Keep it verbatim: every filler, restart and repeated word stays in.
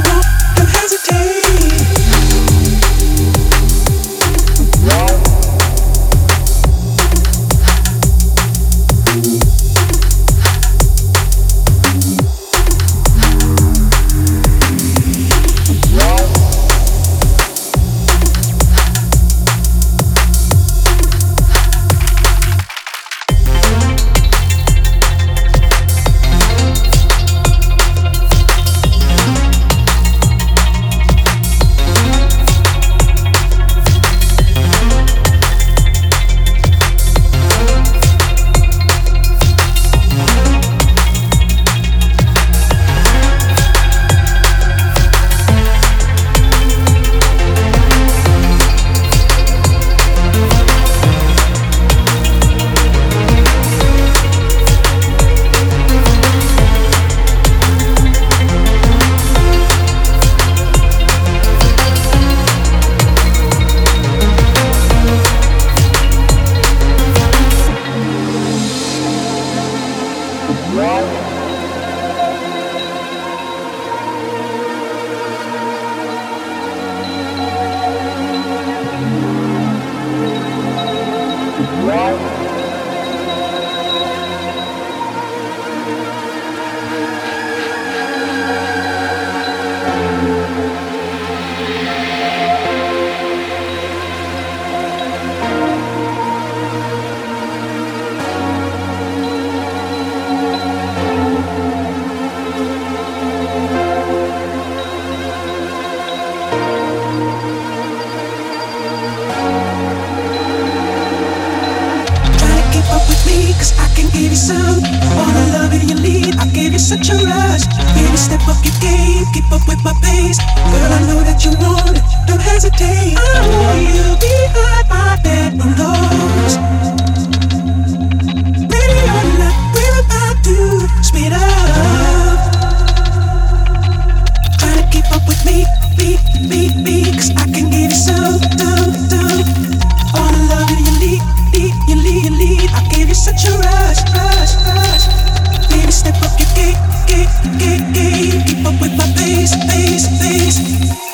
want, don't hesitate. Cause I can give you some, all the love that you need. I give you such a rush. Baby, step up your game, keep up with my pace. Girl, I know that you want it, don't hesitate. I want you behind my bedroom doors. Ready or not, we're about to speed up. Try to keep up with me, me, me, me. Cause I can give you some, some, some. All the love that you need, need, you need, you need. I give you such a rush, rush, rush. Baby, step up your game, game, game, game. Keep up with my pace, pace, pace.